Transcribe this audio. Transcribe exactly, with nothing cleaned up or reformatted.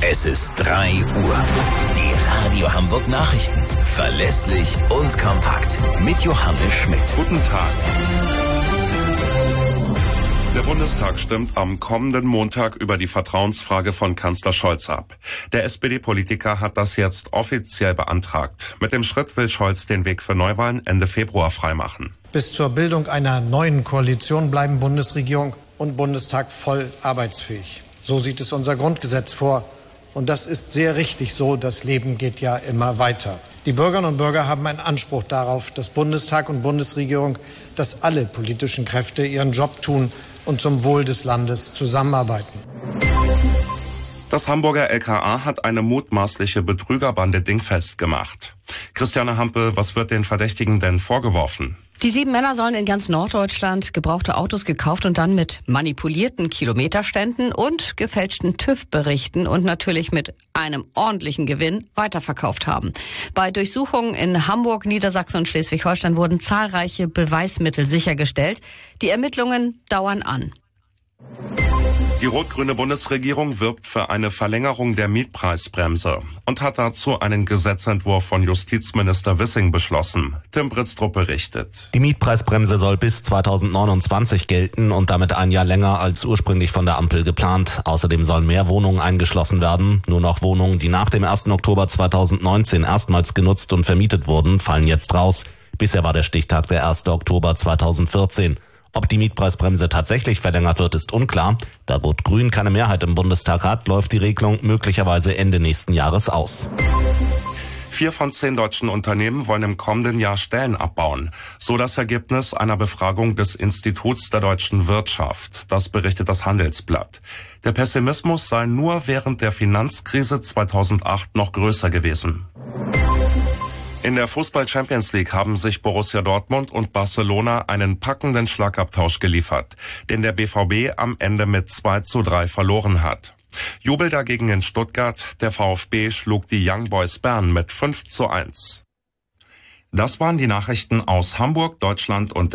Es ist drei Uhr. Die Radio Hamburg Nachrichten. Verlässlich und kompakt. Mit Johannes Schmidt. Guten Tag. Der Bundestag stimmt am kommenden Montag über die Vertrauensfrage von Kanzler Scholz ab. Der S P D-Politiker hat das jetzt offiziell beantragt. Mit dem Schritt will Scholz den Weg für Neuwahlen Ende Februar freimachen. Bis zur Bildung einer neuen Koalition bleiben Bundesregierung und Bundestag voll arbeitsfähig. So sieht es unser Grundgesetz vor. Und das ist sehr richtig so. Das Leben geht ja immer weiter. Die Bürgerinnen und Bürger haben einen Anspruch darauf, dass Bundestag und Bundesregierung, dass alle politischen Kräfte ihren Job tun und zum Wohl des Landes zusammenarbeiten. Das Hamburger L K A hat eine mutmaßliche Betrügerbande dingfest gemacht. Christiane Hampel, was wird den Verdächtigen denn vorgeworfen? Die sieben Männer sollen in ganz Norddeutschland gebrauchte Autos gekauft und dann mit manipulierten Kilometerständen und gefälschten TÜV-Berichten und natürlich mit einem ordentlichen Gewinn weiterverkauft haben. Bei Durchsuchungen in Hamburg, Niedersachsen und Schleswig-Holstein wurden zahlreiche Beweismittel sichergestellt. Die Ermittlungen dauern an. Die rot-grüne Bundesregierung wirbt für eine Verlängerung der Mietpreisbremse und hat dazu einen Gesetzentwurf von Justizminister Wissing beschlossen. Tim Britztrup berichtet. Die Mietpreisbremse soll bis zweitausendneunundzwanzig gelten und damit ein Jahr länger als ursprünglich von der Ampel geplant. Außerdem sollen mehr Wohnungen eingeschlossen werden. Nur noch Wohnungen, die nach dem ersten Oktober zweitausendneunzehn erstmals genutzt und vermietet wurden, fallen jetzt raus. Bisher war der Stichtag der erste Oktober zweitausendvierzehn. Ob die Mietpreisbremse tatsächlich verlängert wird, ist unklar. Da Rot-Grün keine Mehrheit im Bundestag hat, läuft die Regelung möglicherweise Ende nächsten Jahres aus. Vier von zehn deutschen Unternehmen wollen im kommenden Jahr Stellen abbauen. So das Ergebnis einer Befragung des Instituts der deutschen Wirtschaft. Das berichtet das Handelsblatt. Der Pessimismus sei nur während der Finanzkrise zweitausendacht noch größer gewesen. In der Fußball-Champions League haben sich Borussia Dortmund und Barcelona einen packenden Schlagabtausch geliefert, den der B V B am Ende mit zwei zu drei verloren hat. Jubel dagegen in Stuttgart, der VfB schlug die Young Boys Bern mit fünf zu eins. Das waren die Nachrichten aus Hamburg, Deutschland und